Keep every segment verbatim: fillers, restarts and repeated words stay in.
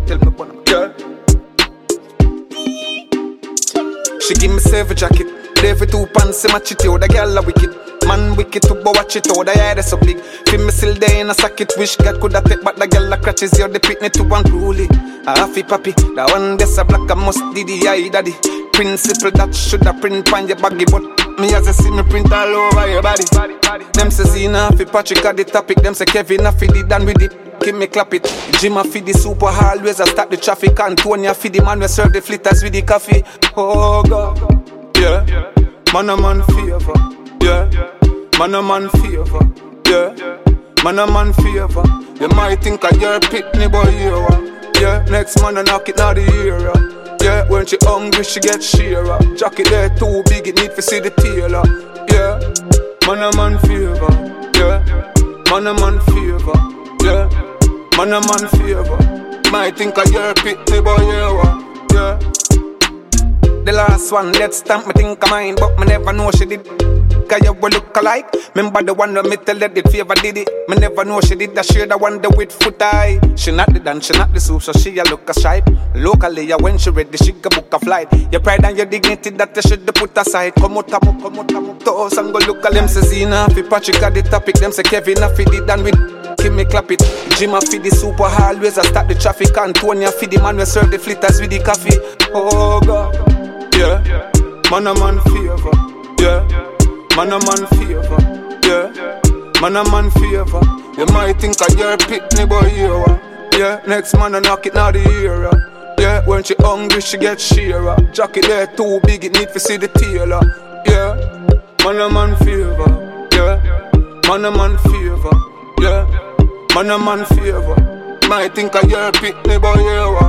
tell me one, yeah. She give me silver jacket, every two pants, see my chitty, oh, the girl a wicked. Man wicked to go watch it, oh, the eye so big. Feel me still there in a socket, wish God could have take back the girl a crutches, you're the pitney to unruly. A happy papi, the one that's a black, I must did the eye daddy. Principle that should have print on your baggy, but me as I see me print all over your body. Them say Zina, fi Patrick at the topic, them say Kevin, I fi the done with it. Give me clap it. Jim a fi the super always I stop the traffic. Antonia fi the man we serve the flitters with the coffee. Oh God, yeah. Man a man favor, yeah. Man a man favor, yeah. Man a man favor. You might think I your pitney boy, yeah. Yeah, next man a knock it now the era. Yeah, when she hungry she get shearer. Jacket there too big, it need to see the tailor. Yeah, man a man favor, yeah. Man a man favor, yeah. Man a man favor. Might think I your pitney boy, yeah. The last one, let's stamp me think of mine, but me never know she did. Cause you will look alike. Remember the one that me tell her did favor did it. Me never know she did that shade the one the with foot eye. She not the dance, she not the soup, so she a look a stripe. Locally, yeah, when she ready, she go book a flight. Your pride and your dignity that you should put aside. Come out, come out, come out, come out to us and go look at them. Say Zina, fi Patrick at the topic. Them say Kevin, I fi the done with. Give me clap it. Jim a fi the super always I stop the traffic. Antonia fi the man we serve the flitters with the coffee. Oh God, yeah. Man a man favor, yeah. Man a man favor, yeah. Man a man favor. You might think I your pitney boy, yeah. Yeah, next man a knock it now the era. Yeah, when she hungry she get shearer. Jacket there too big, it need to see the tailor. Yeah, man a man favor, yeah. Man a man favor, yeah. Man a man favor. Might think I your pitney boy,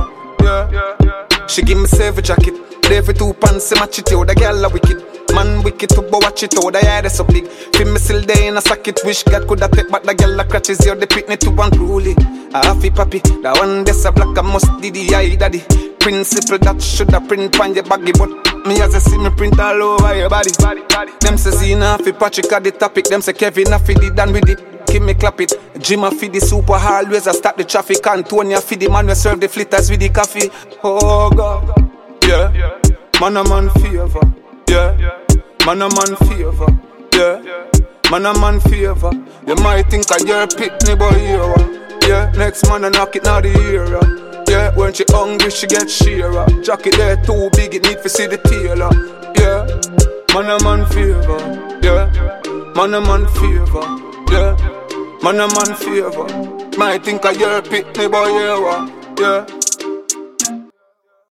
yeah. She give me silver jacket, every two pants, see my chitty, oh, the girl a wicked. Man wicked to go watch it, oh, the eye so big. Feel me still there in a socket, wish God could have take back the girl a crutches, you're the pitney to unruly. A happy papi, the one that's a black, I must did the eye daddy. Principle that should have print on your baggy, but me as I see me print all over your body. Them say Zina, fi Patrick at the topic, them say Kevin, I fi the done with it. Give me clap it. Jim a fi the super always I stop the traffic. Antonia fi the man we serve the flitters with the coffee. Oh God, yeah. Man a man favor, yeah. Man a man favor, yeah. Man a man favor. You might think I your pitney boy, yeah. Yeah, next man a knock it now the era. Yeah, when she hungry she get shearer. Jacket there too big, it need to see the tailor. Yeah, man a man favor, yeah. Man a man favor, yeah. Man a man favor. Might think I your pitney boy, yeah. Yeah.